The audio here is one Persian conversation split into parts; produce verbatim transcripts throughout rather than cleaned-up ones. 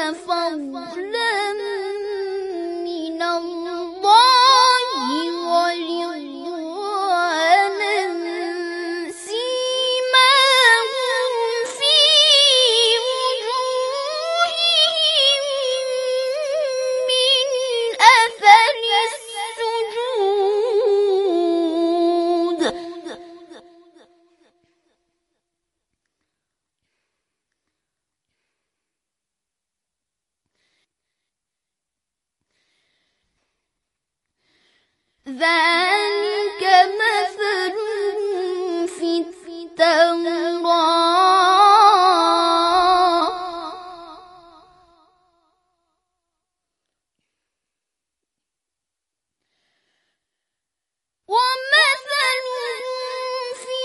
فضلا من الله ورضوانا سيماهم في وجوههم من أثر السجود ذلك مثل في التوراة ومثل في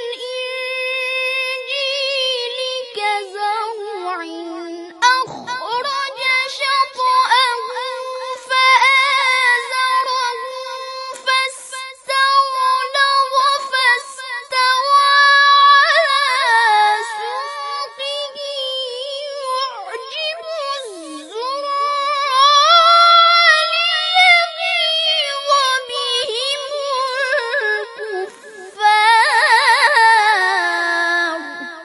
الإنجيل كزرع أخرج شطأه فآزره فاستغلظ فاستوى على سوقه يعجب الزراع ليغيظ بهم الكفار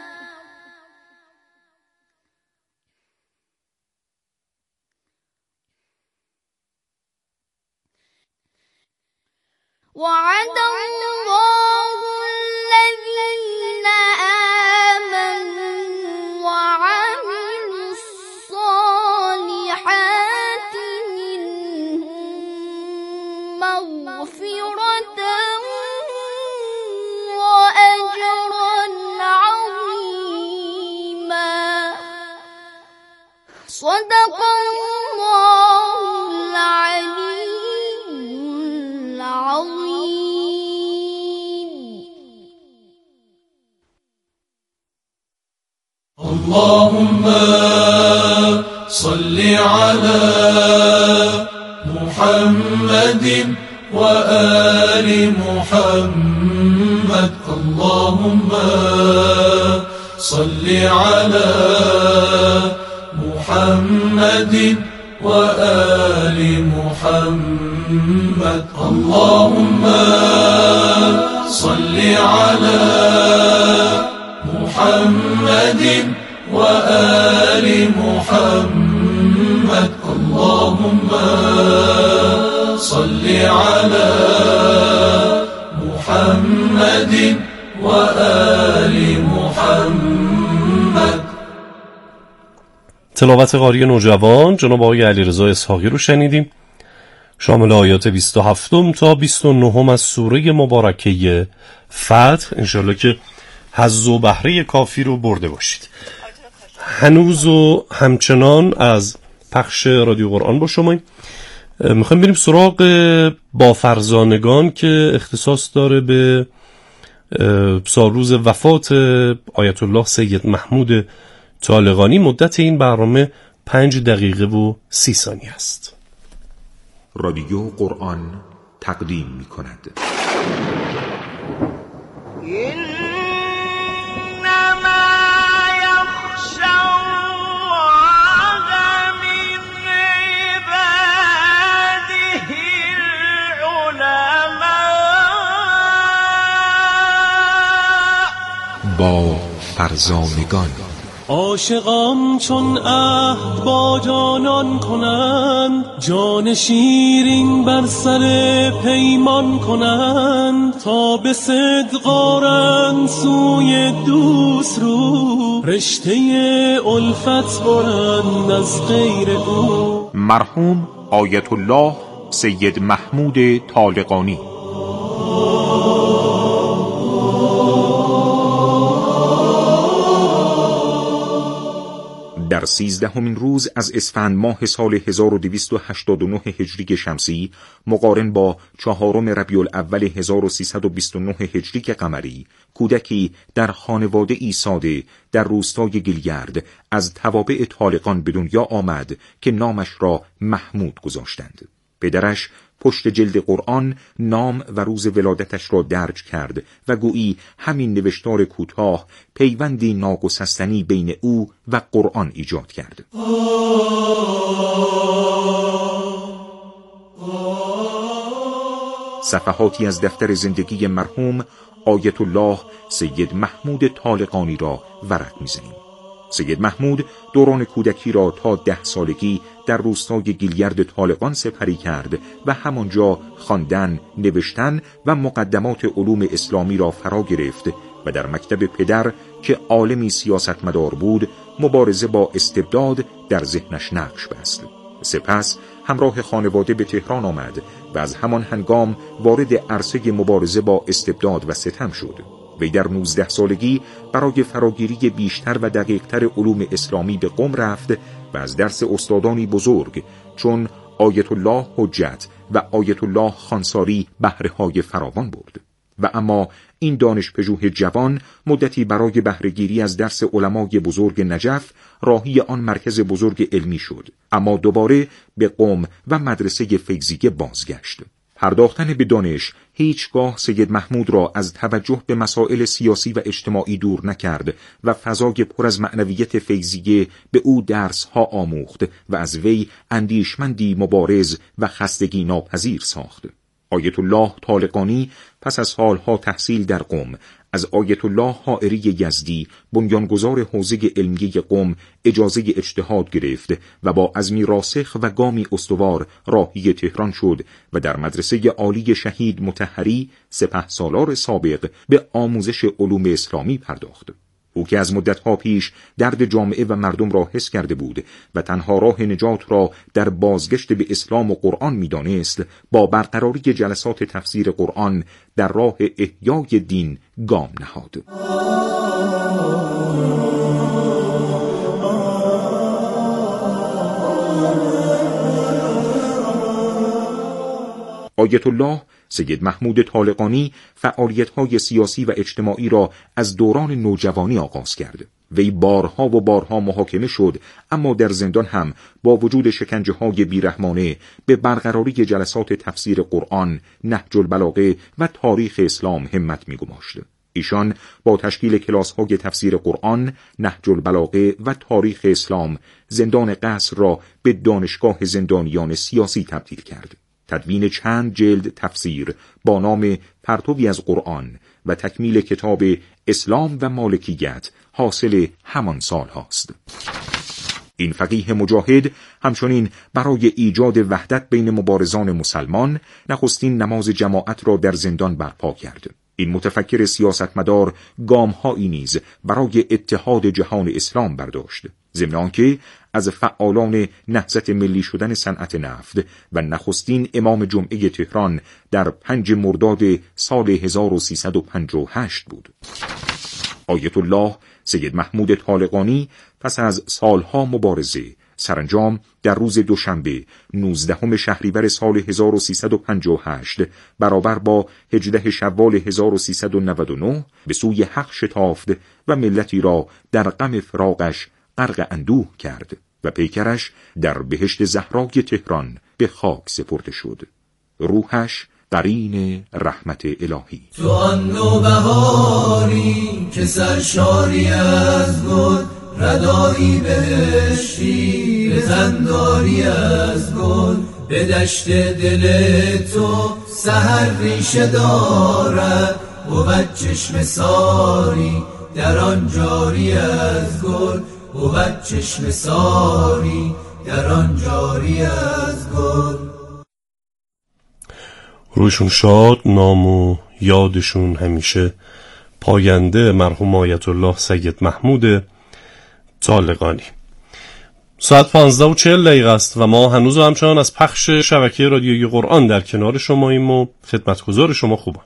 وعد الله الذين آمنوا وعملوا الصالحات منهم مغفرة وأجرا عظيما صدق الله العلي العظيم. اللهم صل على محمد وآل محمد. اللهم صل على محمد وآل محمد. اللهم صل على محمد وآل محمد. اللهم صل على محمد وآل محمد. تلاوت قاری نوجوان جناب آقای علیرضا اسحاقی رو شنیدیم، شامل آیات بیست و هفت تا بیست و نه از سوره مبارکه فتح. انشالله که حظ و بهره کافی رو برده باشید. هنوز و همچنان از پخش رادیو قرآن با شما میخوایم بریم سراغ بافرزانگان که اختصاص داره به سالروز وفات آیت الله سید محمود طالقانی. مدت این برنامه پنج دقیقه و سی ثانیه است. رادیو قرآن تقدیم می کند. با فرزانگان عاشقان چون عهد با جانان کنند، جان شیرین بر سر پیمان کنند، تا به صدق آرند سوی دوست رو، رشته الفت برند از غیر او. مرحوم آیت الله سید محمود طالقانی. در سیزدهمین روز از اسفند ماه سال هزار و دویست و هشتاد و نه هجری شمسی مقارن با چهارم ربیع الاول هزار و سیصد و بیست و نه هجری قمری، کودکی در خانواده ای ساده در روستای گیلگرد از توابع طالقان به دنیا آمد که نامش را محمود گذاشتند. پدرش پشت جلد قرآن نام و روز ولادتش را درج کرد و گویی همین نوشتار کوتاه پیوندی ناگسستنی بین او و قرآن ایجاد کرد. صفحاتی از دفتر زندگی مرحوم آیت الله سید محمود طالقانی را ورق می‌زنیم. سید محمود دوران کودکی را تا ده سالگی در روستای گیلیرد طالقان سپری کرد و همانجا خواندن، نوشتن و مقدمات علوم اسلامی را فرا گرفت و در مکتب پدر که عالمی سیاستمدار بود، مبارزه با استبداد در ذهنش نقش بست. سپس همراه خانواده به تهران آمد و از همان هنگام وارد عرصه مبارزه با استبداد و ستم شد. وی در نوزده سالگی برای فراگیری بیشتر و دقیقتر علوم اسلامی به قم رفت و از درس استادانی بزرگ چون آیت الله حجت و آیت الله خانساری بهره‌های فراوان برد. و اما این دانشپژوه جوان مدتی برای بهره‌گیری از درس علمای بزرگ نجف راهی آن مرکز بزرگ علمی شد، اما دوباره به قم و مدرسه فیضیه بازگشت. پرداختن به دانش هیچگاه سید محمود را از توجه به مسائل سیاسی و اجتماعی دور نکرد و فضای پر از معنویت فیضیه به او درس‌ها آموخت و از وی اندیشمندی مبارز و خستگی ناپذیر ساخت. آیت الله طالقانی پس از سالها تحصیل در قم از آیت الله حائری یزدی بنیانگذار حوزه علمیه قم اجازه اجتهاد گرفت و با عزمی راسخ و گامی استوار راهی تهران شد و در مدرسه عالی شهید مطهری سپهسالار سابق به آموزش علوم اسلامی پرداخت. او که از مدتها پیش درد جامعه و مردم را حس کرده بود و تنها راه نجات را در بازگشت به اسلام و قرآن می‌دانست، با برقراری جلسات تفسیر قرآن در راه احیای دین گام نهاد. آیت الله سید محمود طالقانی فعالیت‌های سیاسی و اجتماعی را از دوران نوجوانی آغاز کرد. وی بارها و بارها محاکمه شد، اما در زندان هم با وجود شکنجه‌های بیرحمانه به برقراری جلسات تفسیر قرآن، نهج البلاغه و تاریخ اسلام همت می‌گماشت. ایشان با تشکیل کلاس‌های تفسیر قرآن، نهج البلاغه و تاریخ اسلام زندان قصر را به دانشگاه زندانیان سیاسی تبدیل کرد. تدوین چند جلد تفسیر با نام پرتوی از قرآن و تکمیل کتاب اسلام و مالکیت حاصل همان سال هاست. این فقیه مجاهد همچنین برای ایجاد وحدت بین مبارزان مسلمان نخستین نماز جماعت را در زندان برپا کرد. این متفکر سیاستمدار گام‌هایی نیز برای اتحاد جهان اسلام برداشت، ضمن آنکه از فعالان نهضت ملی شدن صنعت نفت و نخستین امام جمعه تهران در پنج مرداد سال هزار و سیصد و پنجاه و هشت بود. آیت الله سید محمود طالقانی پس از سالها مبارزه سرانجام در روز دوشنبه نوزدهم شهریور سال هزار و سیصد و پنجاه و هشت برابر با هجدهم شوال هزار و سیصد و نود و نه به سوی حق شتافت و ملتی را در غم فراقش غرق اندوه کرد و پیکرش در بهشت زهرای تهران به خاک سپرده شد. روحش قرین رحمت الهی. تو آن نوبهاری که سرشاری از گل، ردایی بهشتی بزنداری از گل، به دشت دل تو سحر ریشه دارد، بود چشم ساری در آن جاری از گل، بود چشم ساری در آن جاری از گل. روشون شاد، نام و یادشون همیشه پاینده مرحوم آیت الله سید محمود طالقانی. ساعت پانزده و چهل دقیقه است و ما هنوز همچنان از پخش شبکه رادیویی قرآن در کنار شماییم و خدمتگزار شما خوبان.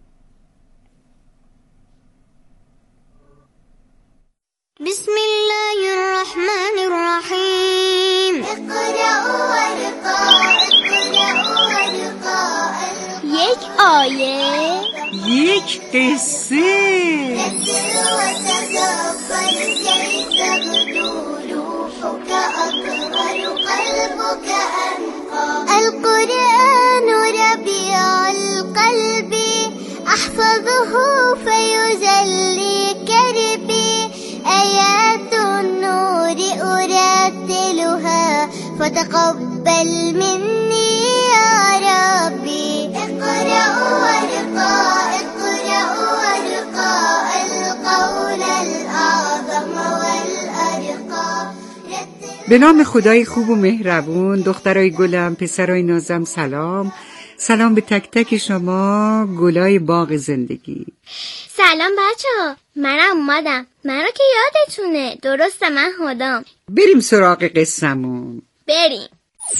بسم الله الرحمن الرحیم. اقرأوا ورقاء اقرأوا ورقاء. یک آیه، یک قصه. اقرأ و تدبر کیف بدو روحك اطهر قلبك انقى. القرآن ربيع القلب أحفظه فيجلي كربي آيات النور أرتلها فتقبل مني يا ربي. اقرأوا وارقى اقرأوا وارقى القول الأعظم والأرقى. به نام خدای خوب و مهربون. دخترای گلم، پسرای نازم، سلام. سلام به تک تک شما گلای باغ زندگی. سلام بچه ها، منم اومدم. منو که یادتونه، درسته من هدام. بریم سراغ قصمون. بریم.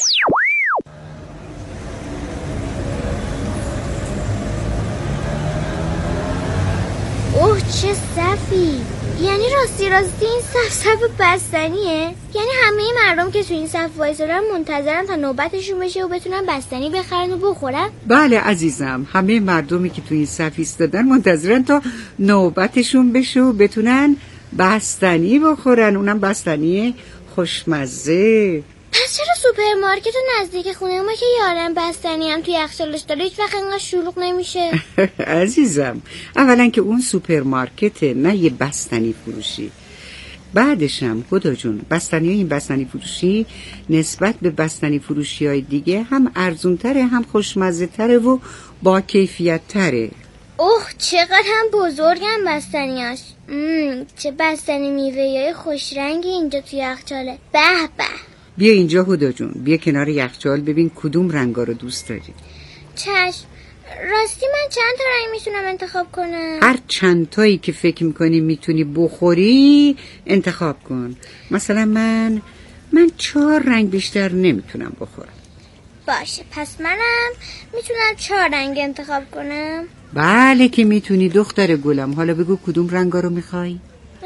اوه چه صفی، یعنی راستی راستی این صف صف بستنیه؟ یعنی همه مردم که تو این صف وایسادن منتظرن تا نوبتشون بشه و بتونن بستنی بخرن و بخورن؟ بله عزیزم، همه مردمی که تو این صف ایستادن منتظرن تا نوبتشون بشه و بتونن بستنی بخورن، اونم بستنی خوشمزه. پس چرا سوپرمارکت نزدیک خونه ما که یارن بستنی هم توی یخچالش داره هیچ وقت اینقدر شلوغ نمیشه؟ عزیزم، اولا که اون سوپرمارکته، نه یه بستنی فروشی. بعدشم خدا جون، بستنی های این بستنی فروشی نسبت به بستنی فروشی های دیگه هم ارزونتره، هم خوشمزه تره و با کیفیت تره. اوه چقدر هم بزرگن بستنیاش. مم، چه بستنی میوه‌ای خوش رنگی اینجا توی یخچاله. به به. بیا اینجا هدا جون، بیا کنار یخچال ببین کدوم رنگا رو دوست داری. چشم. راستی من چند تا رنگ میتونم انتخاب کنم؟ هر چند تایی که فکر میکنی میتونی بخوری انتخاب کن. مثلا من من چهار رنگ بیشتر نمیتونم بخورم. باشه، پس منم میتونم چهار رنگ انتخاب کنم. بله که میتونی دختر گلم. حالا بگو کدوم رنگا رو میخوای؟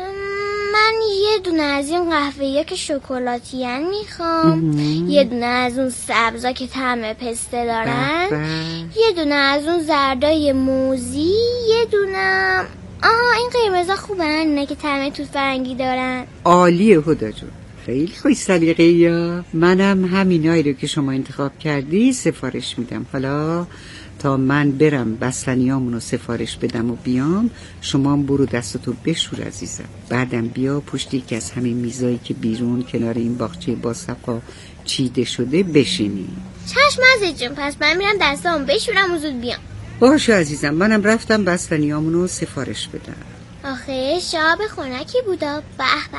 من یه دونه از این قهوه‌ای که شکلاتی‌ان میخوام، یه دونه از اون سبزا که طعم پسته دارن، یه دونه از اون زردای موزی، یه دونه آها این قرمزا خوبن، اینا که طعم توت فرنگی دارن. عالیه هدا جون، خیلی خوش سلیقه یا. منم همینایی رو که شما انتخاب کردی سفارش میدم. حالا تا من برم بستنیامونو سفارش بدم و بیام، شما هم برو دستتو بشور عزیزم. بعدم بیا پشت یکی از همین میزایی که بیرون کنار این باغچه با صفا چیده شده بشینی. چشم عزیز جون، پس من میرم دستامو بشورم و زود بیام. باشه عزیزم، منم رفتم بستنیامونو سفارش بدم. آخه شاب خونکی بودا. به به.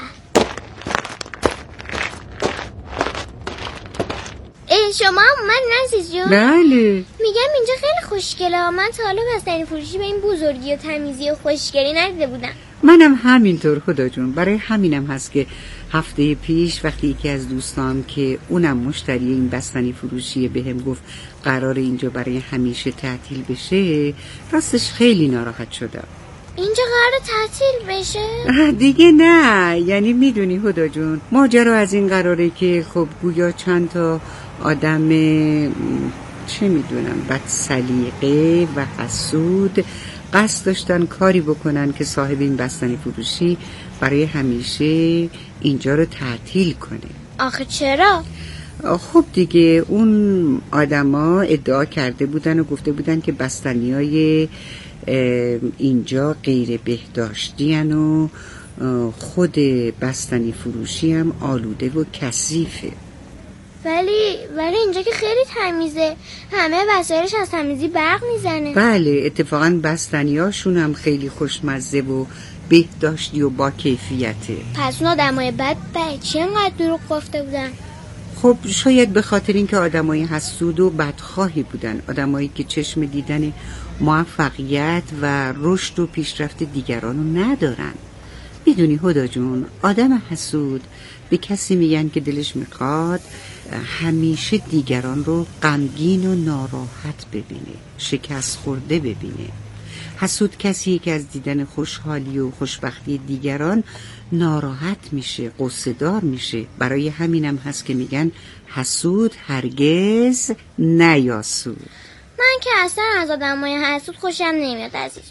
شما هم اومد نزیز جون؟ بله. میگم اینجا خیلی خوشگله. من تا حالا بستنی فروشی به این بزرگی و تمیزی و خوشگلی ندیده بودم. منم همینطور خدا جون. برای همینم هست که هفته پیش وقتی یکی از دوستام که اونم مشتری این بستنی فروشیه بهم گفت قرار اینجا برای همیشه تعطیل بشه، راستش خیلی ناراحت شدم. اینجا قرار تعطیل بشه؟ دیگه نه، یعنی میدونی هدا جون، ماجرا از این قراره که خب گویا چند تا آدم چه میدونم بد سلیقه و حسود قصد داشتن کاری بکنن که صاحب این بستنی فروشی برای همیشه اینجا رو تعطیل کنه. آخه چرا؟ خب دیگه اون آدما ادعا کرده بودن و گفته بودن که بستنیای اینجا غیر بهداشتی هن و خود بستنی فروشی هم آلوده و کثیفه. ولی ولی اینجا که خیلی تمیزه، همه وسایلش از تمیزی برق میزنه. بله، اتفاقا بستنیاشون هم خیلی خوشمزه و بهداشتی و با کیفیته. پس اون آدمای بد بچه اینقدر دروغ گفته بودن؟ خب شاید به خاطر اینکه آدمای حسود و بدخواهی بودن، آدمایی که چشم دیدن موفقیت و رشد و پیشرفت دیگرانو ندارن. میدونی هدا جون، آدم حسود به کسی میگن که دلش میخواد همیشه دیگران رو غمگین و ناراحت ببینه، شکست خورده ببینه. حسود کسیه که از دیدن خوشحالی و خوشبختی دیگران ناراحت میشه، غصه دار میشه. برای همینم هست که میگن حسود هرگز نیاسود. من که اصلا از آدمای حسود خوشم نمیاد عزیز جون.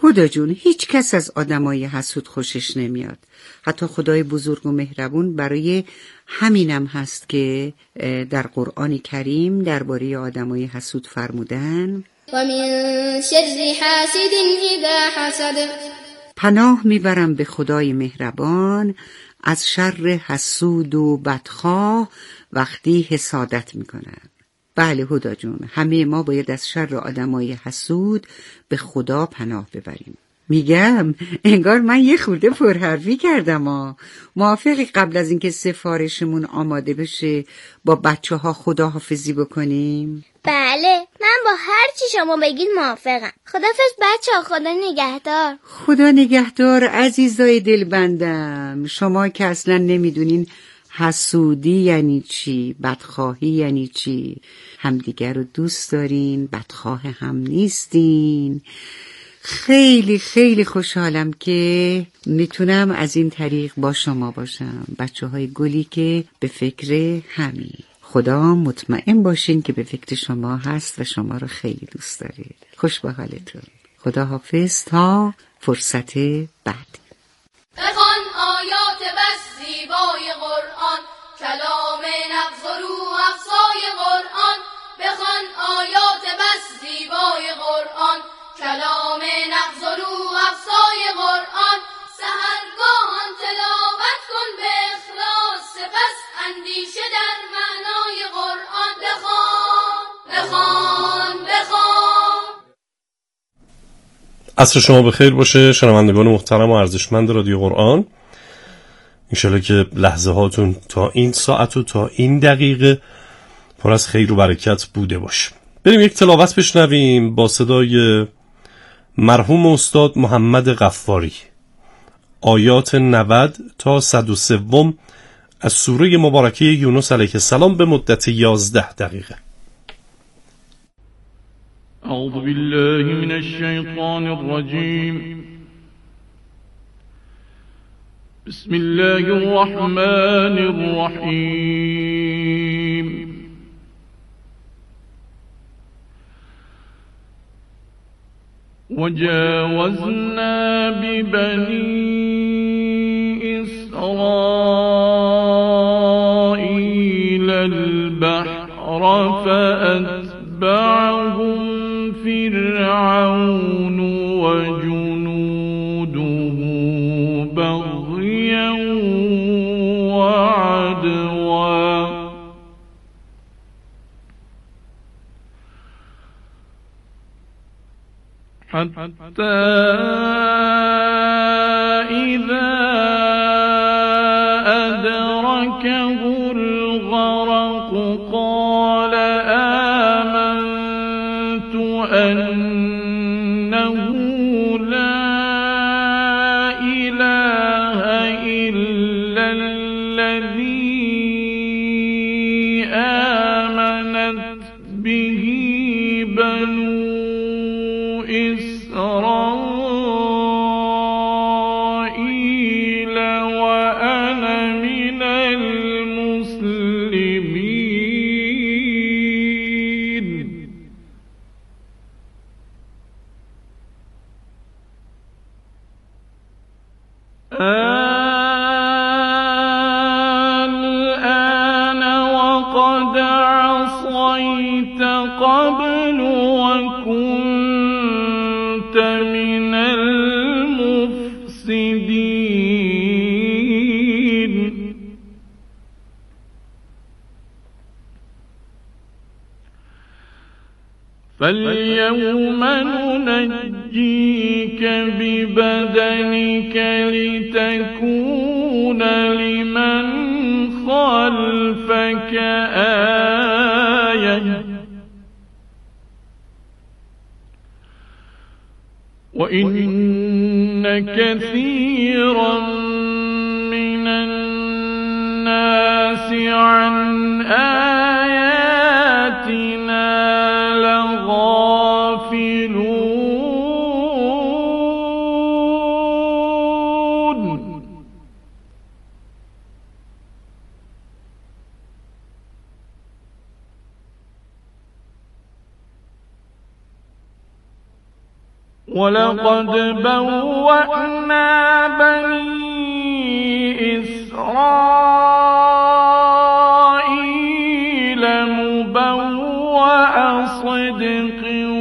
هدی جون، هیچ کس از آدمای حسود خوشش نمیاد. حتی خدای بزرگ و مهربون برای همینم هست که در قرآن کریم درباره آدمای حسود فرمودن و من شر حاسد اذا حسد. پناه میبرم به خدای مهربان از شر حسود و بدخواه وقتی حسادت میکنن. بله هدی جون، همه ما باید از شر آدمای حسود به خدا پناه ببریم. میگم انگار من یه خورده پرحرفی کردم ها. موافقی قبل از اینکه سفارشمون آماده بشه با بچه ها خداحافظی بکنیم؟ بله، من با هر چی شما بگید موافقم. خداحافظ بچه ها، خدا نگهدار. خدا نگهدار عزیزای دلبندم. شما که اصلا نمیدونین حسودی یعنی چی، بدخواهی یعنی چی، همدیگر رو دوست دارین، بدخواه هم نیستین. خیلی خیلی خوشحالم که میتونم از این طریق با شما باشم، بچه های گلی که به فکر همین. خدا مطمئن باشین که به فکر شما هست و شما رو خیلی دوست دارید. خوش به حالتون. خدا حافظ تا فرصت بعد. بخوان آیات بس زیبای قرآن، کلام نغز و روح افزای قرآن. بخوان آیات بس زیبای قرآن، کلام نغز و روح افزای قرآن. سحرگاهان تلاوت کن به اخلاص، سپس اندیشه در معنای قرآن. بخوان بخوان بخوان. عصر شما بخیر باشه شنوندگان محترم و ارزشمند رادیو قرآن. انشالله که لحظه هاتون تا این ساعت و تا این دقیقه پر از خیر و برکت بوده باشه. بریم یک تلاوت بشنویم با صدای مرحوم استاد محمد غفاری، آیات نود تا صد و سه از سوره مبارکه یونس علیه السلام به مدت یازده دقیقه. اعوذ بالله من الشیطان الرجیم. بسم الله الرحمن الرحیم. وجاوزنا ببني إسرائيل البحر فأتبعهم فرعون وجنوده بغيا وعدوا حتى إذا أدركه الغرق قال آمنت أنه لا إله إلا الذي آمنت به بنو إسرائيل وأنا من المسلمين. الآن وقد عصيت قبل وكنت من المفسدين. فاليوم ننجيك ببدنك لتكون لمن خلفك آية وإن كثيرا من الناس عن آياتنا لغافلون. ولقد بوأنا بني إسرائيل مبوأ صدق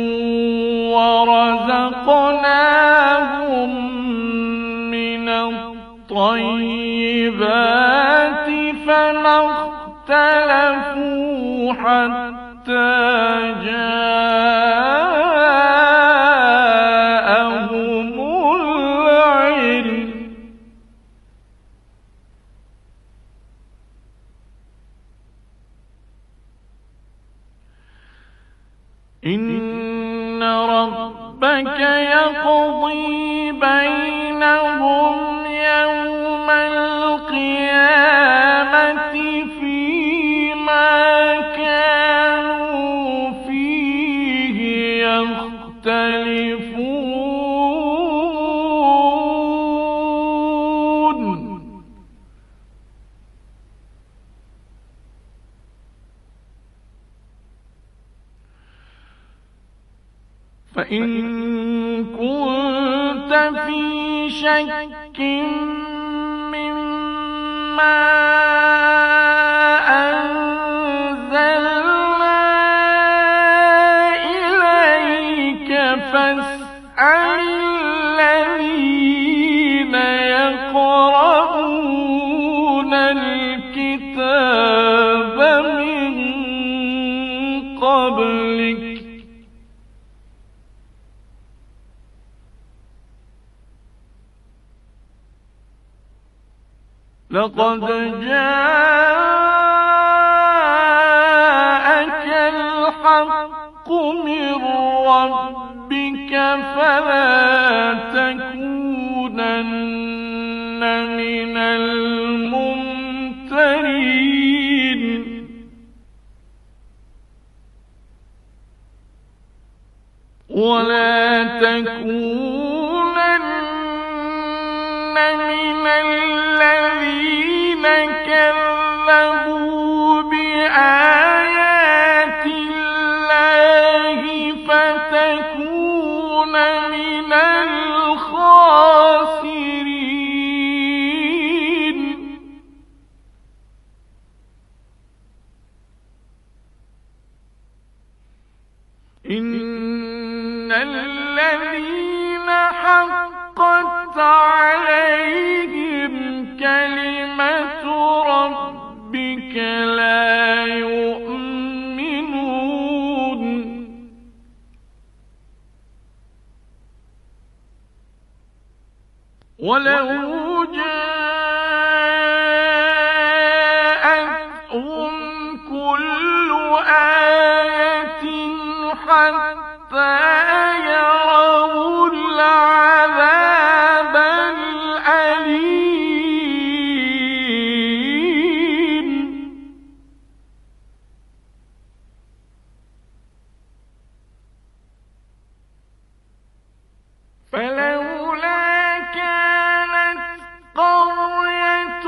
ورزقناهم من الطيبات فما اختلفوا حتى جاءهم العلم إن ربك يقضي بينهم يوم القيامة فيما كانوا فيه يختلفون فإن كنت في شك مما أنزلنا إليك فاسأل الذين يقرؤون الكتاب من قبلك لقد جاءك الحق من ربك فلا تكونن من الممترين ولا تكونن من الذين كذبوا بآيات الله فتكون من الخاسرين إن الذين حقت عليهم كلمة ربك لا يؤمنون ولو جاءتهم كل آية حتى يروا العذاب الأليم فلولا كانت قرية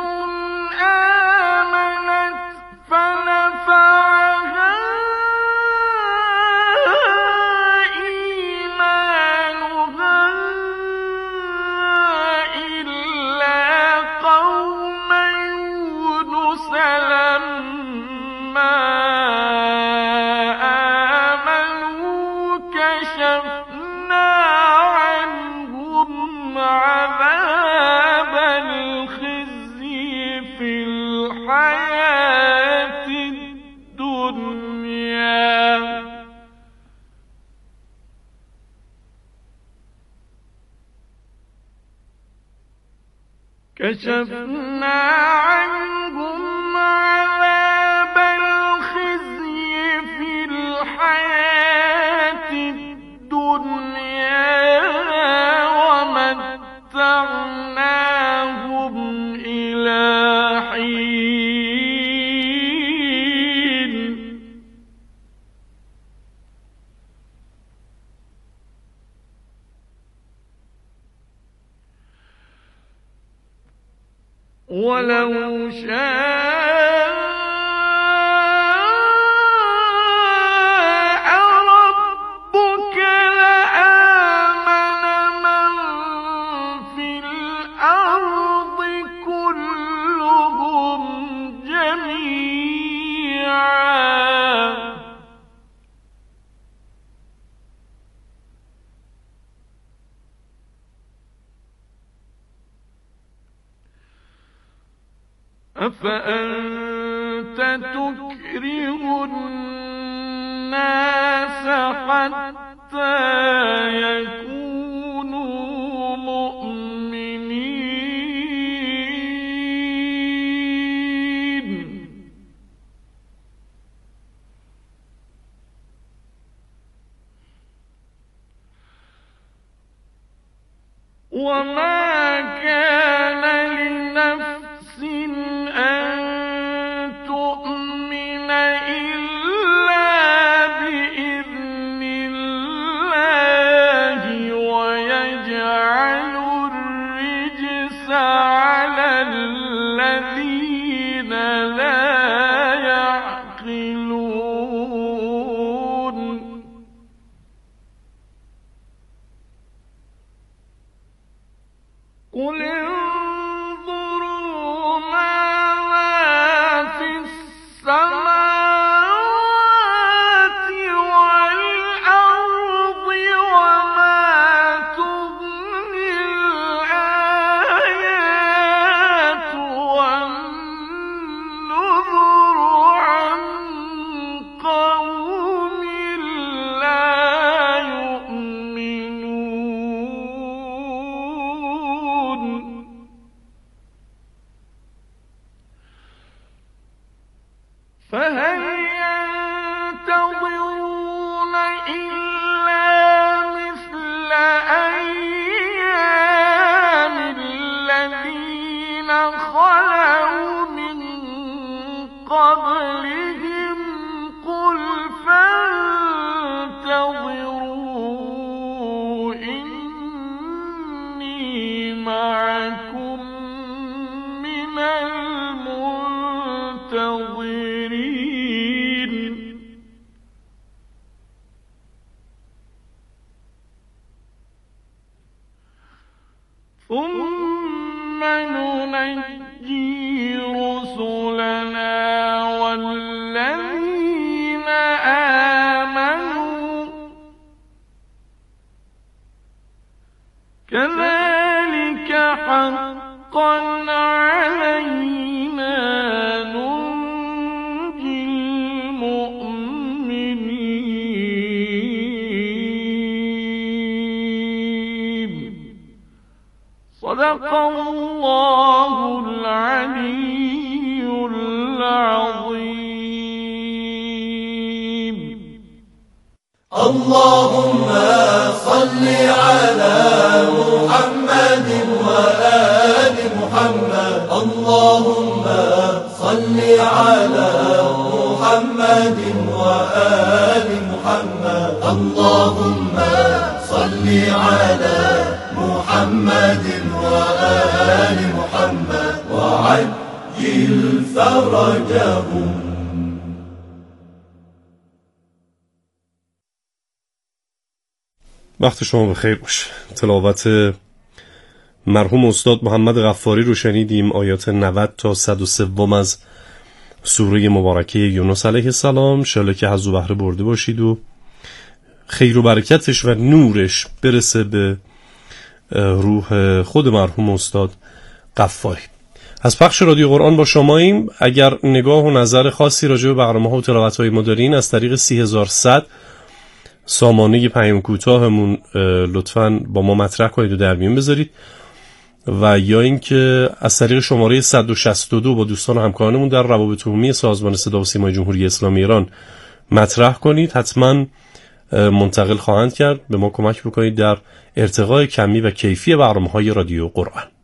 آمنت فنفعها إيمانها إلا قوم يونس لما آمنوا كشفنا عنهم عذاب الخزي في الحياة الدنيا كشفنا عنهم عذاب الخزي في الحياة الدنيا ومتعناهم إلى حين ولو شاء ربك لآمن أفأنت تكره الناس حتى يكونوا مؤمنين وما كان لنفس أن تؤمن إلا بإذن الله ويجعل الرجس على الذين لا يعقلون قل انظروا ماذا في السماوات والأرض وما تغني الآيات والنذر عن قوم لا يؤمنون فهل ينتظرون إلا مثل أيام الذين خلوا من قبلهم قل فانتظروا إني معكم من المنتظرين ثم ننجي رسلنا والذين آمنوا كذلك حقا علينا ننجي المؤمنين صدق الله العلي العظيم. اللهم صل على محمد وآل محمد. اللهم صل على محمد وآل محمد. اللهم صل على محمد وآل محمد وعجل فرجهم. وقت شما بخیر باشه. تلاوت مرحوم استاد محمد غفاری رو شنیدیم. آیات نود تا صد و سه از سوره مبارکه یونس علیه السلام. انشالله که حظ و بهره برده باشید و خیر و برکتش و نورش برسه به روح خود مرحوم استاد غفاری. از پخش رادیو قرآن با شماییم. اگر نگاه و نظر خاصی راجع به برنامه‌ها و تلاوت‌های ما دارین از طریق سی هزار و صد سامانه پیام کوتاهمون لطفاً با ما مطرح کنید و در میون بذارید و یا اینکه از طریق شماره صد و شصت و دو با دوستان و همکارانمون در روابط عمومی سازمان صدا و سیمای جمهوری اسلامی ایران مطرح کنید. حتما منتقل خواهند کرد. به ما کمک بکنید در ارتقای کمی و کیفی برنامه‌های رادیو قرآن.